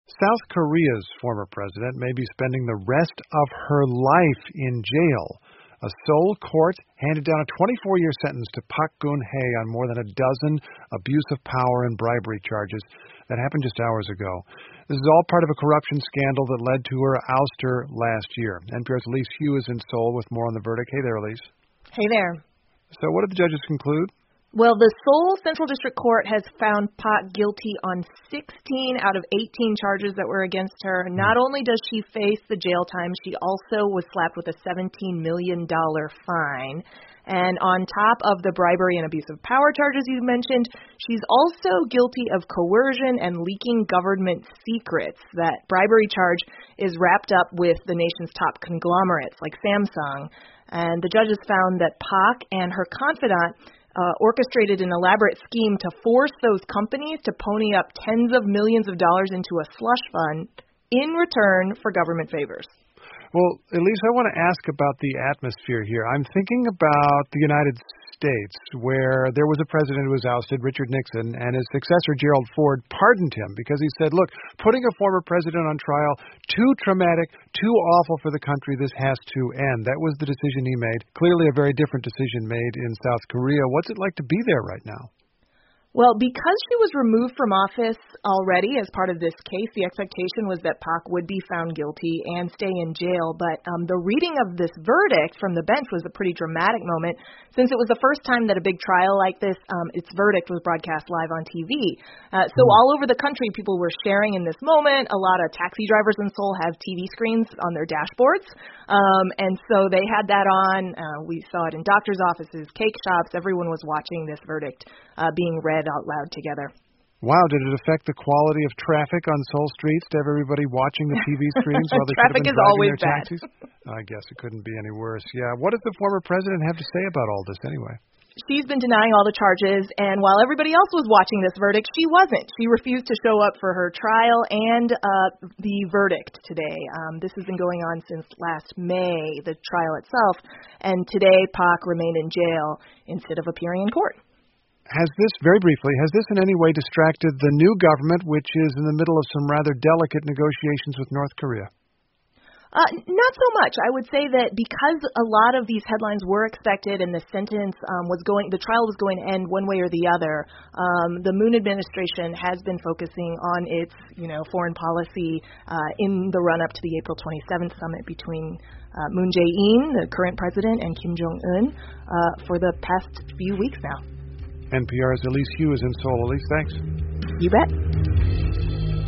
South Korea's former president may be spending the rest of her life in jail. A Seoul court handed down a 24-year sentence to Park Geun-hye on more than a dozen abuse of power and bribery charges. That happened just hours ago. This is all part of a corruption scandal that led to her ouster last year. NPR's Elise Hu is in Seoul with more on the verdict. Hey there, Elise. Hey there. So what did the judges conclude? Well, the Seoul Central District Court has found Park guilty on 16 out of 18 charges that were against her. Not only does she face the jail time, she also was slapped with a $17 million fine. And on top of the bribery and abuse of power charges you mentioned, she's also guilty of coercion and leaking government secrets. That bribery charge is wrapped up with the nation's top conglomerates like Samsung. And the judges found that Park and her confidant orchestrated an elaborate scheme to force those companies to pony up tens of millions of dollars into a slush fund in return for government favors. Well, Elise, I want to ask about the atmosphere here. I'm thinking about the United States, where there was a president who was ousted, Richard Nixon, and his successor, Gerald Ford, pardoned him because he said, look, putting a former president on trial, too traumatic, too awful for the country, this has to end. That was the decision he made. Clearly a very different decision made in South Korea. What's it like to be there right now? Well, because she was removed from office already as part of this case, the expectation was that Park would be found guilty and stay in jail. But the reading of this verdict from the bench was a pretty dramatic moment, since it was the first time that a big trial like this, its verdict was broadcast live on TV. So all over the country, people were sharing in this moment. A lot of taxi drivers in Seoul have TV screens on their dashboards. And so they had that on. We saw it in doctors' offices, cake shops. Everyone was watching this verdict being read out loud together. Wow, did it affect the quality of traffic on Seoul streets to have everybody watching the TV screens while they traffic could have been is driving always their bad. taxis? I guess it couldn't be any worse. Yeah. What does the former president have to say about all this anyway? She's been denying all the charges, and while everybody else was watching this verdict, she wasn't. She refused to show up for her trial and the verdict today. This has been going on since last May, the trial itself, and today Park remained in jail instead of appearing in court. Has this, very briefly, has this in any way distracted the new government, which is in the middle of some rather delicate negotiations with North Korea? Not so much. I would say that because a lot of these headlines were expected and the sentence the trial was going to end one way or the other, the Moon administration has been focusing on its, foreign policy in the run-up to the April 27th summit between Moon Jae-in, the current president, and Kim Jong-un for the past few weeks now. NPR's Elise Hu is in Seoul. Elise, thanks. You bet.